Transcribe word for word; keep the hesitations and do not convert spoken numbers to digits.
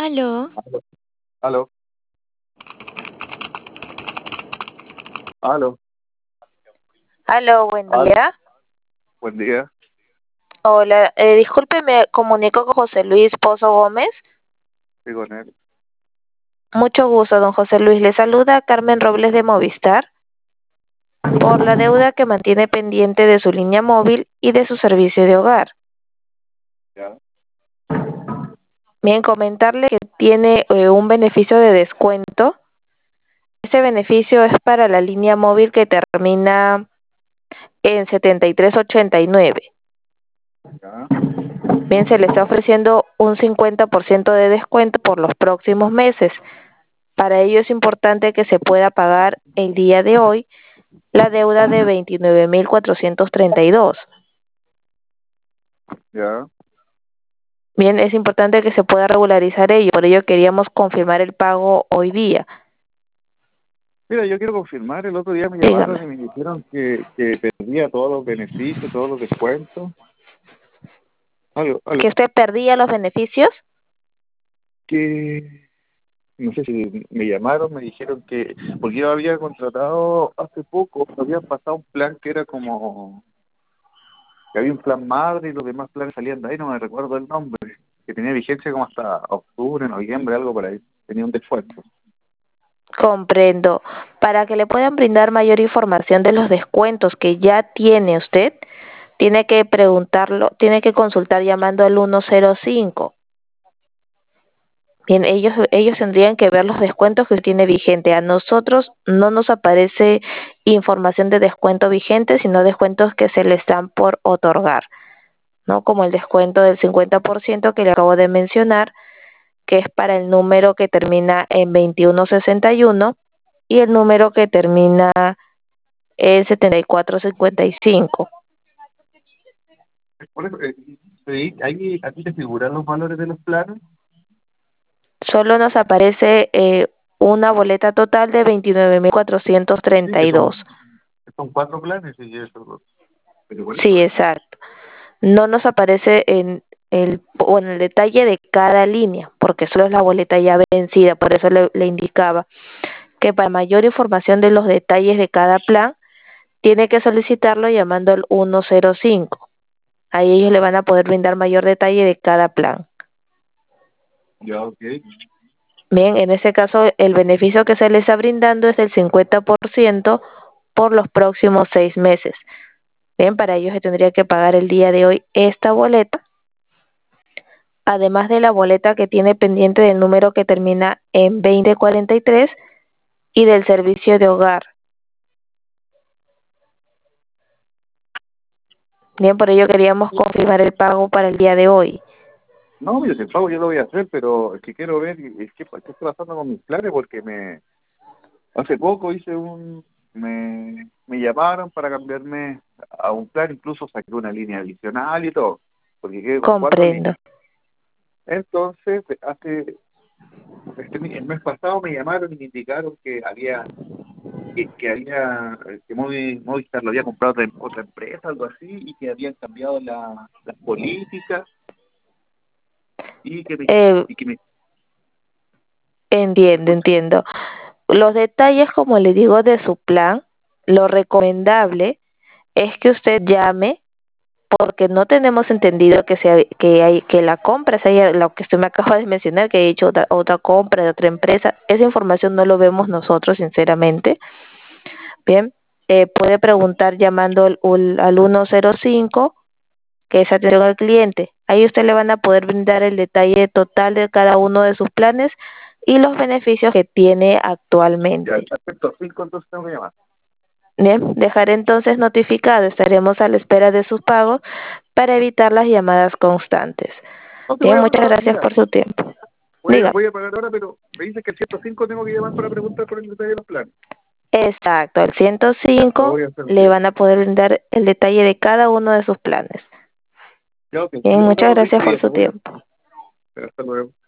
Aló, Aló, aló, aló, aló, buen aló. día. Buen día, Hola, eh, disculpe, me comunico con José Luis Pozo Gómez. sí, con él. Mucho gusto, don José Luis. Le saluda Carmen Robles de Movistar por la deuda que mantiene pendiente de su línea móvil y de su servicio de hogar. Ya, Bien, comentarle que tiene eh, un beneficio de descuento. Ese beneficio es para la línea móvil que termina en setenta y tres ochenta y nueve. ya, Bien, se le está ofreciendo un cincuenta por ciento de descuento por los próximos meses. Para ello es importante que se pueda pagar el día de hoy la deuda de veintinueve mil cuatrocientos treinta y dos. ya. Bien, es importante que se pueda regularizar ello, por ello queríamos confirmar el pago hoy día. Mira, yo quiero confirmar, el otro día me llamaron Dígame, y me dijeron que, que perdía todos los beneficios, todos los descuentos. Algo, ¿que algo, usted perdía los beneficios? que no sé si me llamaron, me dijeron que, porque yo había contratado hace poco, había pasado un plan que era como, que había un plan madre y los demás planes salían de ahí, no me recuerdo el nombre, que tenía vigencia como hasta octubre, noviembre, algo por ahí, tenía un descuento. Comprendo. Para que le puedan brindar mayor información de los descuentos que ya tiene usted, tiene que preguntarlo, tiene que consultar llamando al ciento cinco. Bien, ellos, ellos tendrían que ver los descuentos que tiene vigente. A nosotros no nos aparece información de descuento vigente, sino descuentos que se le están por otorgar, ¿no? Como el descuento del cincuenta por ciento que le acabo de mencionar, que es para el número que termina en veintiuno sesenta y uno y el número que termina en setenta y cuatro cincuenta y cinco. Por eso, eh, sí, ahí aquí te figuran los valores de los planes. Solo nos aparece eh, una boleta total de veintinueve mil cuatrocientos Sí, treinta que y son, dos. que son cuatro planes y eso. Pero por eso, Sí, exacto. No nos aparece en el, o en el detalle de cada línea, porque solo es la boleta ya vencida, por eso le, le indicaba que para mayor información de los detalles de cada plan, tiene que solicitarlo llamando al ciento cinco. Ahí ellos le van a poder brindar mayor detalle de cada plan. ya, ok. Bien, en ese caso el beneficio que se le está brindando es del cincuenta por ciento por los próximos seis meses. Bien, para ello se tendría que pagar el día de hoy esta boleta, además de la boleta que tiene pendiente del número que termina en veinte cuarenta y tres y del servicio de hogar. Bien, por ello queríamos confirmar el pago para el día de hoy. No, mira, el pago yo lo voy a hacer, pero es que quiero ver, es que, ¿qué está pasando con mis planes? Porque me hace poco hice un, me, me llamaron para cambiarme a un plan, incluso saqué una línea adicional y todo, porque quedé con cuatro Comprendo. líneas. Entonces, hace, este, el mes pasado me llamaron y me indicaron que había que, que había que Movi- Movistar lo había comprado otra, otra empresa, algo así, y que habían cambiado la, las políticas y que me, Eh, y que me, ¿me entiendo, escucha? entiendo. Los detalles, como le digo, de su plan, lo recomendable es que usted llame porque no tenemos entendido que sea que hay que la compra sea lo que usted me acaba de mencionar, que he hecho otra, otra compra de otra empresa. Esa información no lo vemos nosotros, sinceramente. Bien, eh, puede preguntar llamando al, ul- al ciento cinco, que es atención al cliente. Ahí usted le van a poder brindar el detalle total de cada uno de sus planes y los beneficios que tiene Ya, actualmente. perfecto, cinco, entonces tengo que llamar. Bien, dejaré entonces notificado, estaremos a la espera de sus pagos para evitar las llamadas constantes. No te voy Bien, a hacer muchas una, gracias mira, por su tiempo. voy a, Diga. voy a pagar ahora, pero me dice que el ciento cinco tengo que llamar para preguntar por el detalle de los planes. Exacto, al Ya, lo ciento cinco voy a hacer, le sí. van a poder brindar el detalle de cada uno de sus planes. Ya, ok, Bien, yo muchas lo reviso gracias hoy por día, su seguro. tiempo. Hasta luego.